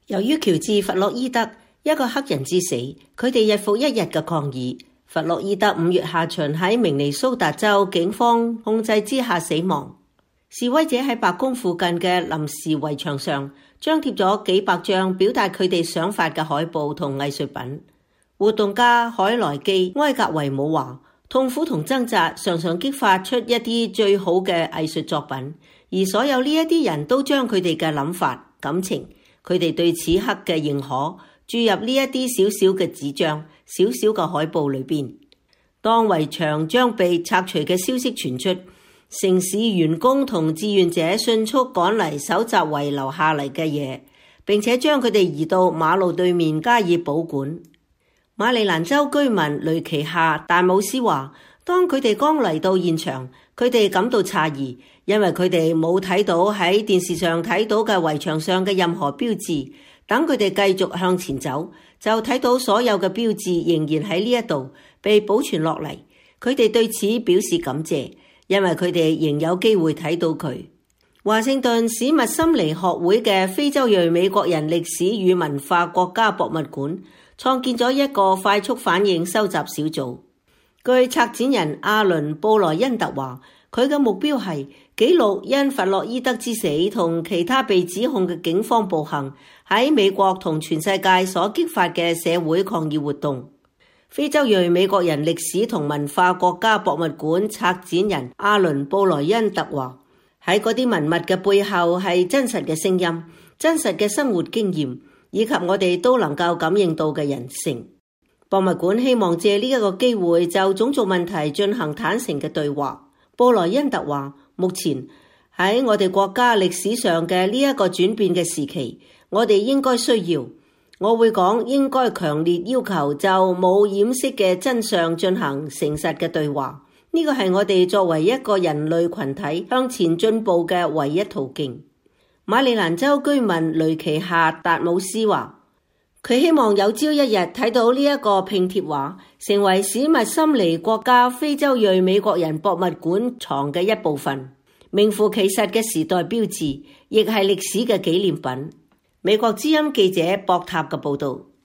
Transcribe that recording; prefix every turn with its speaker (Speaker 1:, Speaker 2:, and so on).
Speaker 1: 由於喬治·弗洛伊德一個黑人之死，佢哋日復一日嘅抗議。弗洛伊德5月下旬喺明尼蘇達州警方控制之下死亡。示威者喺白宮附近嘅臨時圍牆上張貼咗幾百張表達佢哋想法嘅海報同藝術品。活動家海萊基·埃格維姆話：痛苦同掙扎常常激發出一啲最好嘅藝術作品，而所有呢一啲人都將佢哋嘅諗法、感情、佢哋對此刻嘅認可注入呢一啲小小嘅紙張、小小嘅海報裏邊。當圍牆將被拆除嘅消息傳出，城市員工同志願者迅速趕嚟搜集遺留下嚟嘅嘢，並且將佢哋移到馬路對面加以保管。馬里蘭州居民雷奇夏達姆斯話：當佢哋剛嚟到現場，佢哋感到詫異，因為佢哋冇睇到喺電視上睇到嘅圍牆上嘅任何標誌。等佢哋繼續向前走，就睇到所有嘅標誌仍然喺呢一度被保存落嚟。佢哋對此表示感謝，因為佢哋仍有機會睇到佢。華盛頓史密森尼學會嘅非洲裔美國人歷史與文化國家博物館創建咗一個快速反應收集小組。據策展人阿倫布萊恩特話，佢嘅目標係記錄因弗洛伊德之死同其他被指控嘅警方暴行喺美國同全世界所激發嘅社會抗議活動。非洲裔美國人歷史同文化國家博物館策展人阿倫布萊恩特話，喺嗰啲文物嘅背後係真實嘅聲音、真實嘅生活經驗，以及我哋都能夠感應到嘅人性。博物館希望借呢一個機會就種族問題進行坦誠嘅對話。布萊恩特話，目前喺我哋國家歷史上嘅呢一個轉變嘅時期，我哋應該需要，我會講應該強烈要求就冇掩飾嘅真相進行誠實嘅對話。呢個係我哋作為一個人類群體向前進步嘅唯一途徑。馬里蘭州居民雷奇夏達姆斯話，佢希望有朝一日睇到呢一個拼貼畫成為史密森尼國家非洲裔美國人博物館藏嘅一部分，名副其實嘅時代標誌，亦係歷史嘅紀念品。美國之音記者博塔嘅報道。